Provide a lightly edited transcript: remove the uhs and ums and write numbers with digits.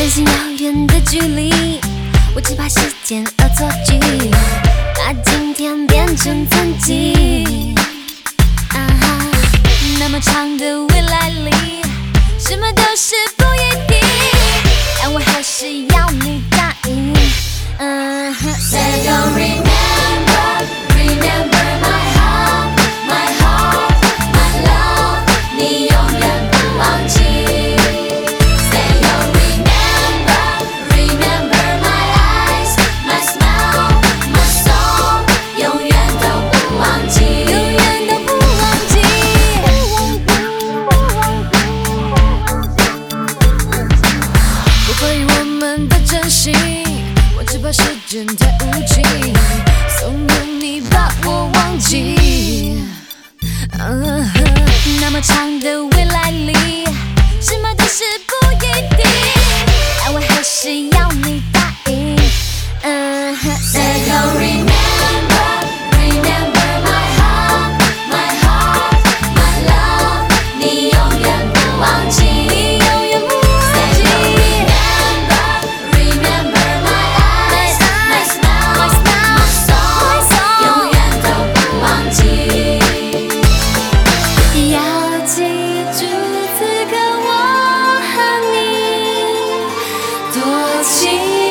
相信遥远的距离，我只怕时间恶作剧，把今天变成曾经。那么长的未来里，什么都是不一定，但我还是要你答应。Say don't remember, remember my heart, my heart, my love， 你永远不忘记。Say don't remember, remember my eyes, my smile, my soul， 永远都不忘记，永远都不忘记。不怀疑我们的真心，我只怕时间太无情，怂恿你把我忘记。那么长的未来里，什么都是不一定，但我还是要你答应。Say don't remember, remember my heart, my heart, my love， 你永远不忘记，你永远不忘记。Remember my eyes, my smile, my soul， 永远都不忘记。要记住此刻我和你多亲。